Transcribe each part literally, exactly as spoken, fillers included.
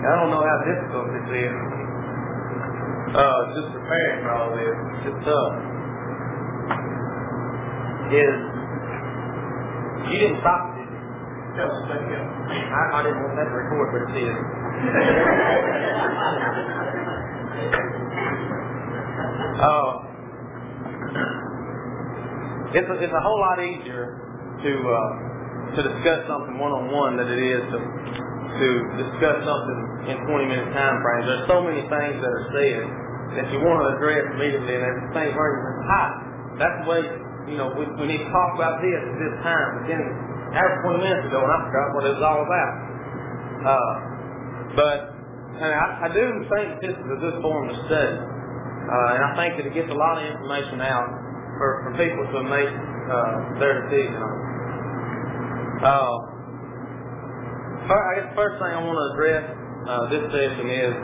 I don't know how difficult this is. Uh, just preparing for all this. It's tough. Is you didn't stop it, did you? No, thank you. I, I didn't want that to record, but it is. uh, it's a, it's a whole lot easier to uh, to discuss something one on one than it is to to discuss something in twenty minute time frames. There's so many things that are said that you want to address immediately, and there's things where you're hot. That's the way, you know, we, we need to talk about this at this time. But then, after twenty minutes ago, and I forgot what it was all about. Uh, but and I, I do think that this is a good form to study, uh, and I think that it gets a lot of information out for, for people to make uh, their decision on. Uh, first, I guess the first thing I want to address uh, this session is,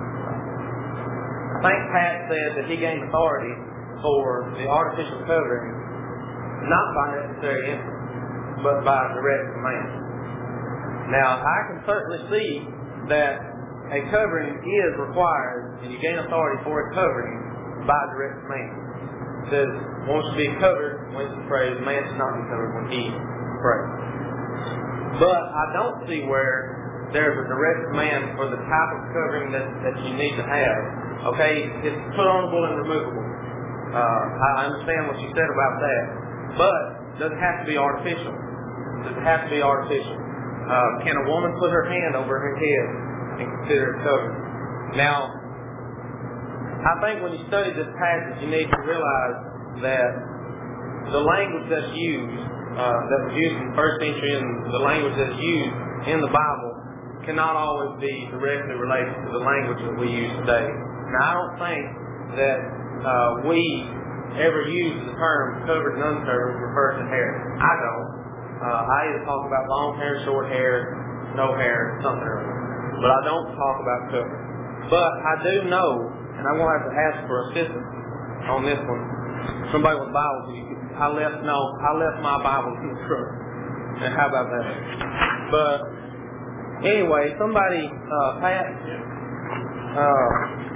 I think Pat said that he gained authority for the artificial covering, not by necessary inference, but by direct command. Now, I can certainly see that a covering is required, and you gain authority for a covering by direct command. It says, one should be covered when he prays, man should not be covered when he prays. But I don't see where there's a direct command for the type of covering that, that you need to have. Okay, it's put onable and removable. Uh, I understand what you said about that. But does it have to be artificial? Does it have to be artificial? Uh, can a woman put her hand over her head and consider it covered? Now, I think when you study this passage, you need to realize that the language that's used, uh, that was used in the first century, and the language that's used in the Bible cannot always be directly related to the language that we use today. Now, I don't think that uh, we ever use the term covered and uncovered refer to hair. I don't. Uh, I either talk about long hair, short hair, no hair, something or other. But I don't talk about covered. But I do know, and I'm going to have to ask for assistance on this one. Somebody with Bibles, I left no, I left my Bible in the truck. And how about that? But anyway, somebody, uh, Pat, uh,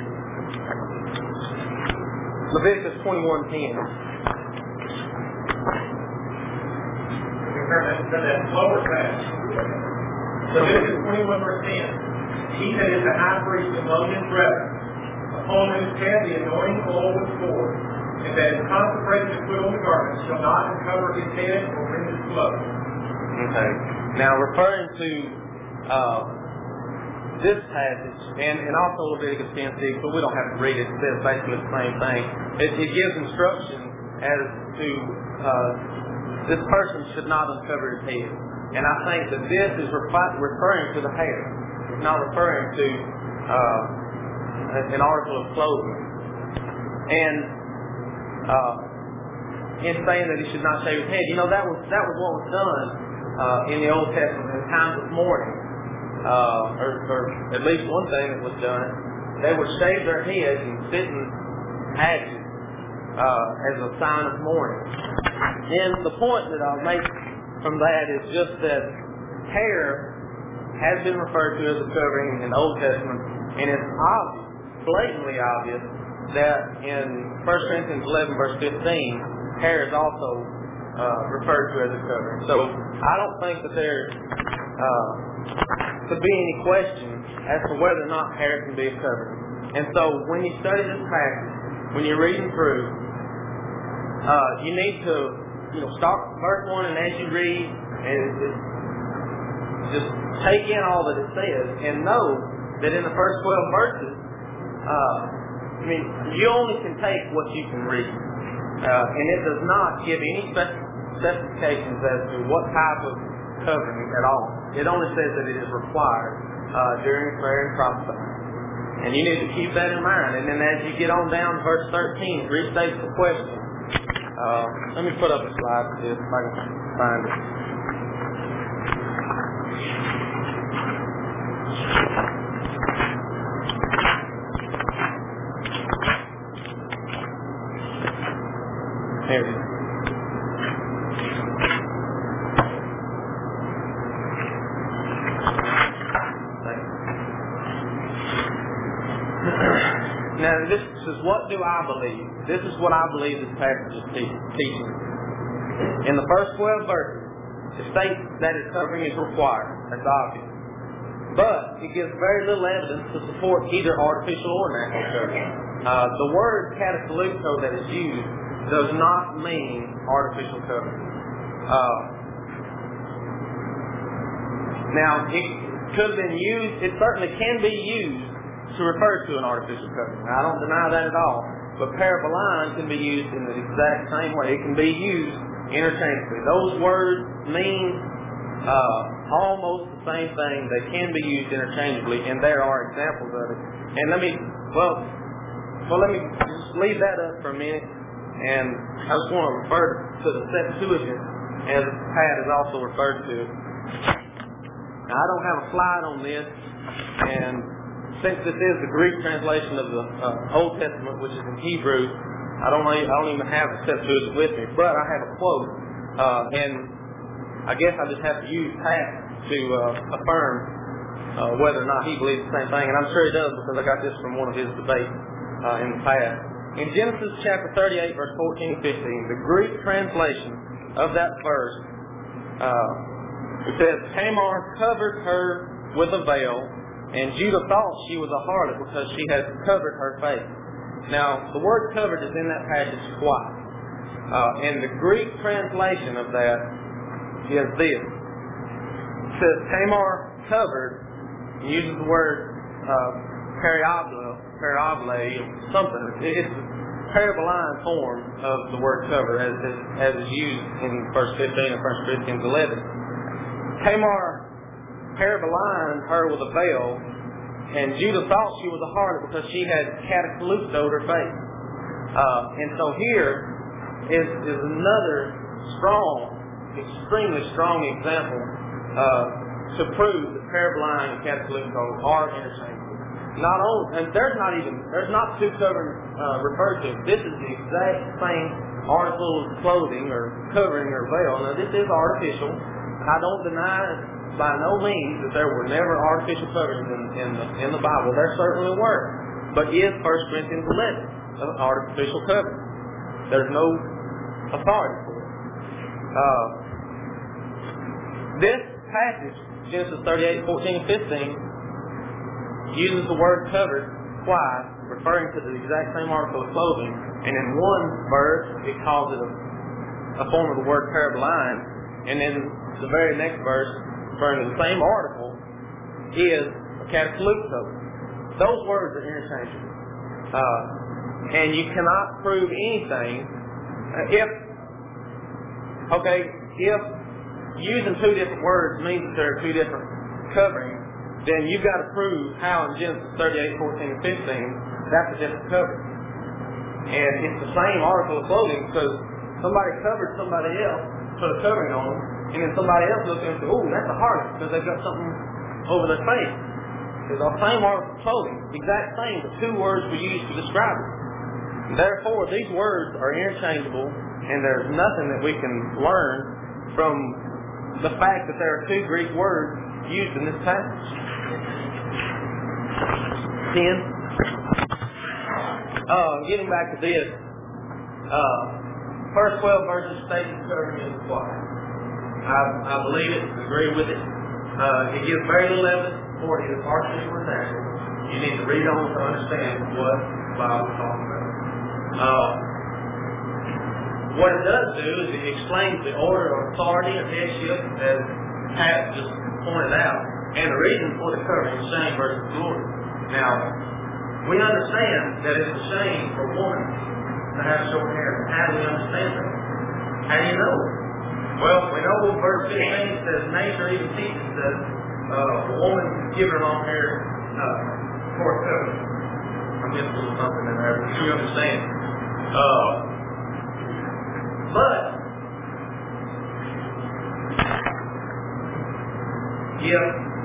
Leviticus twenty-one ten. Turn that, turn that slower fast. Leviticus twenty-one verse ten. He that is the high priest among his brethren, upon whose head the anointing oil was poured, and that is consecrated to put on the garment, shall not uncover his head or bring his clothes. Okay. Now referring to uh, this passage, and, and also Leviticus ten six, but we don't have to read it, it says basically the same thing. It, it gives instruction as to uh, this person should not uncover his head. And I think that this is refi- referring to the hair. It's not referring to uh, an article of clothing. And uh, in saying that he should not shave his head, you know, that was that was what was done uh, in the Old Testament in times of mourning. Uh, or, or at least one thing that was done, they would shave their heads and sit in ashes uh, as a sign of mourning. And the point that I'll make from that is just that hair has been referred to as a covering in the Old Testament, and it's obvious, blatantly obvious, that in First Corinthians eleven verse fifteen, hair is also uh, referred to as a covering. So I don't think that there uh, could be any question as to whether or not hair can be a covering. And so when you study this passage, when you're reading through, uh, you need to, you know, start verse one, and as you read, and just take in all that it says, and know that in the first twelve verses, uh, I mean, you only can take what you can read, uh, and it does not give any spec- specifications as to what type of covering at all. It only says that it is required uh, during prayer and prophesying. And you need to keep that in mind. And then as you get on down to verse thirteen, it restates the question. Uh, let me put up a slide for this if I can find it. There it is. Now, this is what do I believe? This is what I believe this passage is teaching. In the first twelve verses, it states that its covering is required. That's obvious. But it gives very little evidence to support either artificial or natural covering. Uh, the word catakaluto that is used does not mean artificial covering. Uh, now, it could have been used, it certainly can be used to refer to an artificial covering. Now, I don't deny that at all. But paraboline can be used in the exact same way. It can be used interchangeably. Those words mean uh, almost the same thing. They can be used interchangeably, and there are examples of it. And let me, well, well, let me just leave that up for a minute, and I just want to refer to the Septuagint, as Pat has also referred to. Now, I don't have a slide on this, and since this is the Greek translation of the uh, Old Testament, which is in Hebrew, I don't, I don't even have the Septuagint with me, but I have a quote, uh, and I guess I just have to use Pat to uh, affirm uh, whether or not he believes the same thing, and I'm sure he does because I got this from one of his debates uh, in the past. In Genesis chapter thirty-eight, verse fourteen and fifteen, the Greek translation of that verse, uh, it says, Tamar covered her with a veil, and Judah thought she was a harlot because she had covered her face. Now, the word covered is in that passage twice. Uh, and the Greek translation of that is this. It says Tamar covered, and uses the word uh, periobla, periobla, something. It's a paraboline form of the word cover as, as, as is used in verse fifteen of First Corinthians eleven. Tamar parabolined her with a veil, and Judah thought she was a harlot because she had catakalutoed her face. Uh, and so here is, is another strong, extremely strong example uh, to prove that paraboline and catakaluto are interchangeable. Not only, and there's not even, there's not two coverings uh, referred to. This is the exact same article of clothing or covering or veil. Now this is artificial. I don't deny by no means that there were never artificial coverings in, in, the, in the Bible. There certainly were. But is First Corinthians eleven an artificial covering? There's no authority for it. Uh, this passage, Genesis thirty-eight, fourteen, and fifteen, uses the word covered twice, referring to the exact same article of clothing. And in one verse, it calls it a, a form of the word paraboline. And in the very next verse, referring to the same article, is a catakaluto. Those words are interchangeable. Uh, and you cannot prove anything uh, if, okay, if using two different words means that there are two different coverings, then you've got to prove how in Genesis thirty-eight, fourteen, and fifteen, that's a different covering. And it's the same article of clothing because somebody covered somebody else, put a covering on them, and then somebody else looks and says, oh, that's a harlot because they've got something over their face. It's the same article of clothing, exact same, but two words were used to describe it. Therefore, these words are interchangeable, and there's nothing that we can learn from the fact that there are two Greek words used in this passage. Ten. Uh, getting back to this, uh, first twelve verses state the covering is required. I, I believe it, agree with it. Uh, it gives very little evidence for it is artificial or natural. You need to read on to understand what the Bible is talking about. Uh, what it does do is it explains the order of authority and headship, as Pat just pointed out, and the reason for the covering is shame versus glory. Now, we understand that it's a shame for a woman to have short hair. How do we understand that? How do you know it? Well, we know in verse fifteen says, nature even teaches that uh, a woman can give her long hair uh, for a covering. I'm getting a little something in there, but you understand. Uh, but, if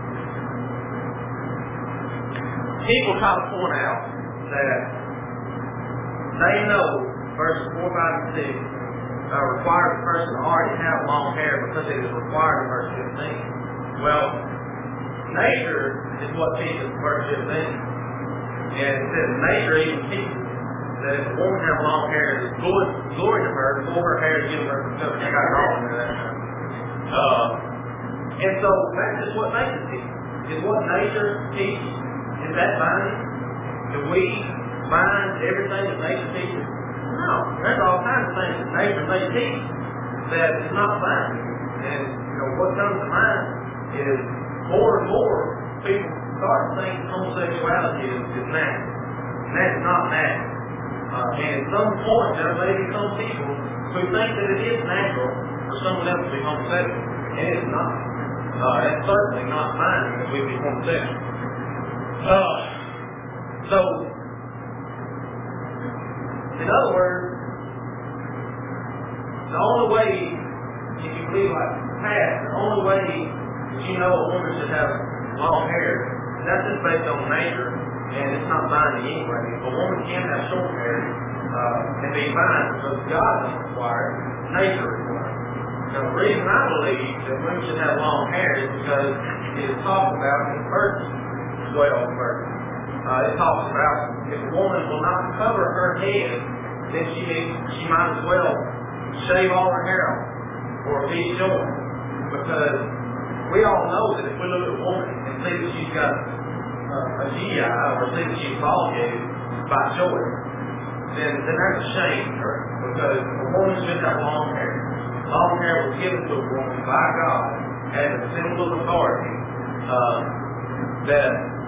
people try to point out that they know verses four, five, and six uh, require the person to already have long hair because it is required in verse fifteen. Well, nature is what teaches verse fifteen. And it says nature even teaches that if a woman has long hair, it's glory, glory to her for her hair to give her cover. I got it all into that time. Uh, and so that's just what nature teaches. Is what nature teaches. Is that binding? Do we bind everything that nature teaches? No. There's all kinds of things that nature may teach that is not binding. And you know what comes to mind is more and more people start thinking homosexuality is, is natural. And that's not natural. Uh, and at some point there may be some people who think that it is natural for someone else to be homosexual. And it's not. Uh, it's certainly not binding that we be homosexual. Uh, so, in other words, the only way, if you believe like past, the only way that you know a woman should have long hair, that's just based on nature, and it's not binding anyway. If a woman can have short hair, uh, and be fine because God doesn't require it, nature requires it. Now, the reason I believe that women should have long hair is because it is talked about in verse twelve verse. Uh, it talks about if a woman will not cover her head, then she she might as well shave all her hair off or be short. Because we all know that if we look at a woman and see that she's got uh, a G I or see that she's bald-headed by choice, then, then that's a shame to her. Because a woman should have long hair. Long hair was given to a woman by God as a symbol of authority uh, that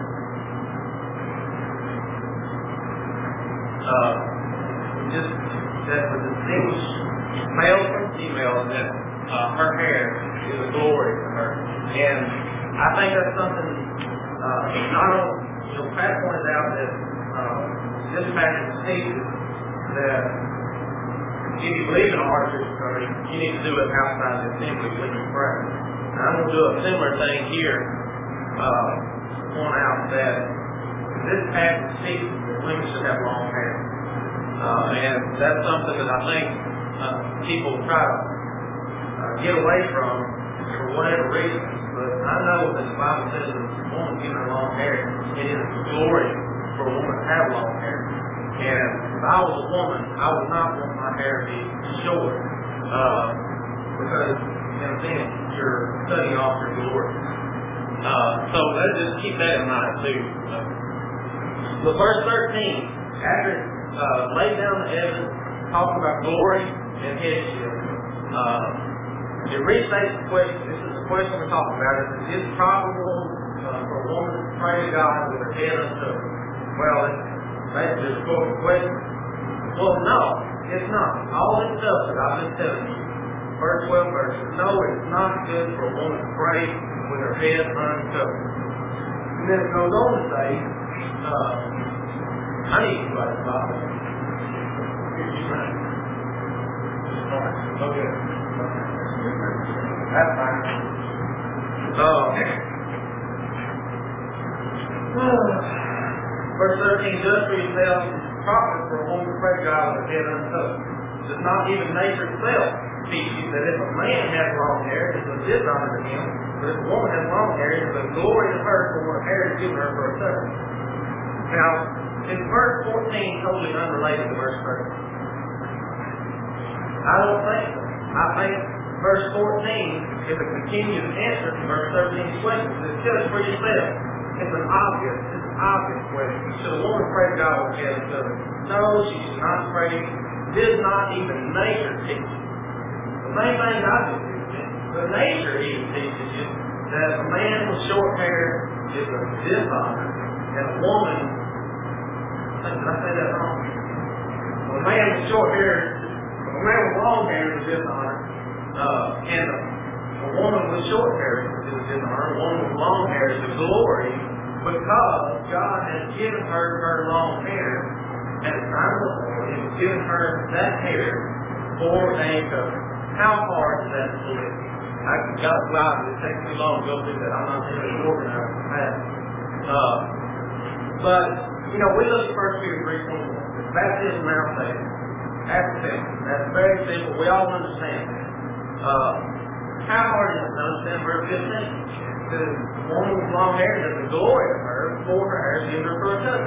uh, just that would distinguish male from female, and that uh, her hair is a glory to her. And I think that's something. Uh, not only, you know, Pat pointed out that uh, this passage teaches that if you believe in artificial coloring, you need to do it outside the assembly when you pray. And I'm going to do a similar thing here. Uh, point out that this passage teaches that women should have long hair. Uh, and that's something that I think uh, people try to uh, get away from for whatever reason. But I know that the Bible says that if a woman gives her long hair, it is a glory for a woman to have long hair. And if I was a woman, I would not want my hair to be short. Uh, because, in a sense, you're cutting off your glory. Uh, so let's just keep that in mind, too. Uh, but verse thirteen, after it uh, laid down the evidence, talking about glory and headship, uh, it restates the question. This is the question we're talking about. Is it probable uh, for a woman to pray to God with her head uncovered? Well, it's basically a short question. Well, no, it's not. All this stuff that I've been telling you, verse twelve verses, no, it's not good for a woman to pray with her head uncovered. And then it goes on to say, uh, I need to write the Bible. Okay. That's fine. Uh, verse thirteen, judge for yourself, it's proper for a woman to pray to God with her head uncovered. Does not even nature itself teach you that if a man has long hair, it's a dishonor to him, but if a woman has long hair, it's a glory to her for her hair is given her for a covering. Now, is verse fourteen totally unrelated to verse thirteen? I don't think so. I think verse fourteen is a continued answer to verse thirteen's question. It's judge for yourself. It's an obvious, it's an obvious question. Should a woman pray to God with head uncovered? No, she should not pray. Did not even nature teach you. The same thing God teaches. The nature even teaches you that a man with short hair is a dishonor, and a woman, did I say that wrong? A man with short hair, a man with long hair is a dishonor, uh, and a, a woman with short hair is a dishonor. A woman with long hair is a glory, because God has given her her long hair at the time of the Lord. He has given her that hair for a covering. How hard is that to believe? I got to fly, but it takes too long to go through that. I'm not really organized for that. Uh, but, you know, we look at First Peter three twenty-one. Baptism now faith. That's simple. That's very simple. We all understand that. Uh, how hard is it to understand verse fifteen? The woman with long hair is a glory of her for her hair is given her for a covering.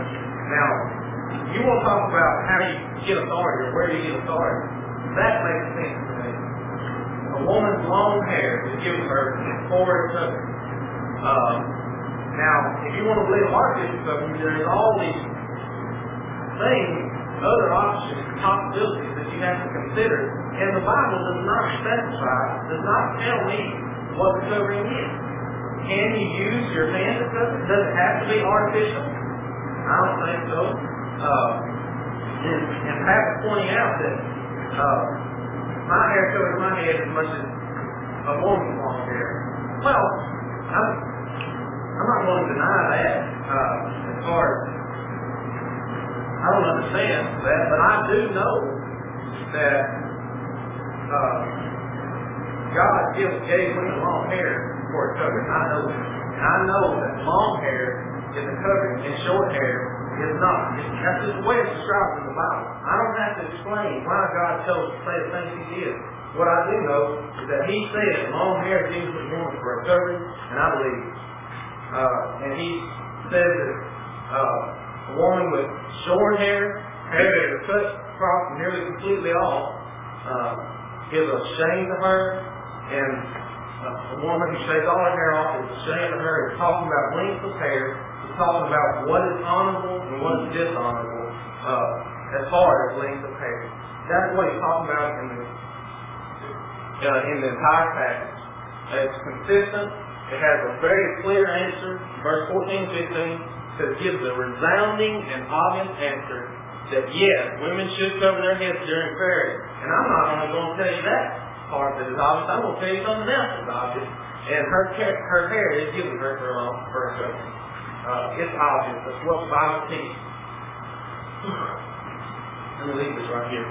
Now, you want to talk about how you get authority or where you get authority. That makes sense to me. A woman's long hair is given her for a covering. Uh, now, if you want to believe artificial covering, there's all these things, other options, possibilities that you have to consider. And the Bible does not specify, does not tell me what the covering is. Can you use your hand to cover? Does it have to be artificial? I don't think so. Uh, and, and Pat was pointing out that uh, my hair covers my head as much as a woman's long hair. Well, I'm, I'm not going to deny that uh, as far as I don't understand that, but I do know that uh, God gave, gave women long hair for a covering. I know that. And I know that long hair is a covering and short hair is not. It's, that's just the way it's described in the Bible. I don't have to explain why God chose to say the things He did. What I do know is that He said long hair is used as a woman for a covering, and I believe it. Uh, and He says that uh, a woman with short hair, hair that is cut across nearly completely off, uh, is a shame to her, and uh, a woman who shaves all her hair off is a shame to her. It's talking about length of hair. It's talking about what is honorable and what is dishonorable uh, as far as length of hair. That's what he's talking about in the uh, in the entire passage. It's consistent. It has a very clear answer. Verse fourteen, fifteen says gives a resounding and obvious answer that yes, women should cover their heads during prayer. And I'm not only going to tell you that part that is obvious, I'm going to tell you something else that's obvious. And her her hair is given her for a for a covering. Uh, it's obvious. That's what the Bible teaches. Let me leave this right here.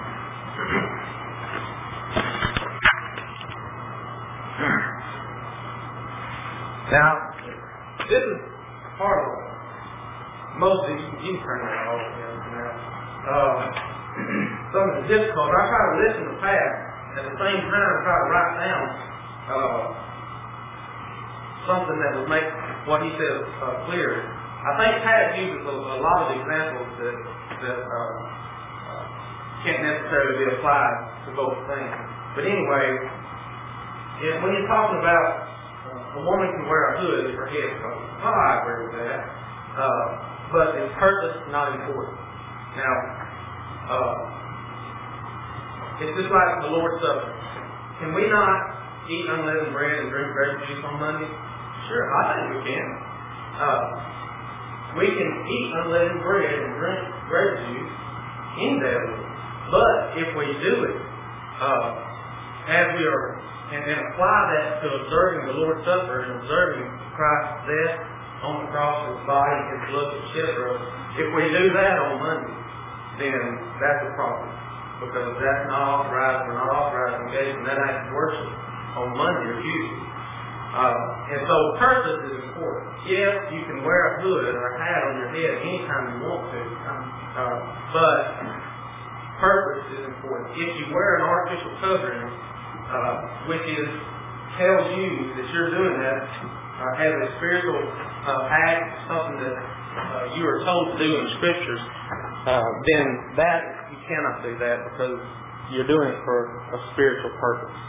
Now, this is part of most of you, you can turn that off now. Uh, some of the difficult. I try to listen to Pat at the same time try to write down uh, something that would make what he says uh, clear. I think Pat uses a, a lot of examples that that uh, uh, can't necessarily be applied to both things. But anyway, if, when you're talking about uh, a woman can wear a hood for head coat, well, I agree with that. Uh, but its purpose is not important. Now, uh, it's just like the Lord's Supper. Can we not eat unleavened bread and drink grape juice on Monday? Sure, I think we can. Uh, we can eat unleavened bread and drink grape juice any day of the week. But if we do it, uh, as we are, and then apply that to observing the Lord's Supper and observing Christ's death on the cross, His body, His blood was shed for us, if we do that on Monday, then that's a problem. Because that's not authorized, we're not authorized to engage in that act of worship on Monday or Tuesday. Uh, and so purpose is important. Yes, you can wear a hood or a hat on your head anytime you want to, uh, but purpose is important. If you wear an artificial covering, uh, which is tells you that you're doing that uh, as a spiritual uh, act, something that uh, you are told to do in the Scriptures, uh, then that you cannot do that because you're doing it for a spiritual purpose.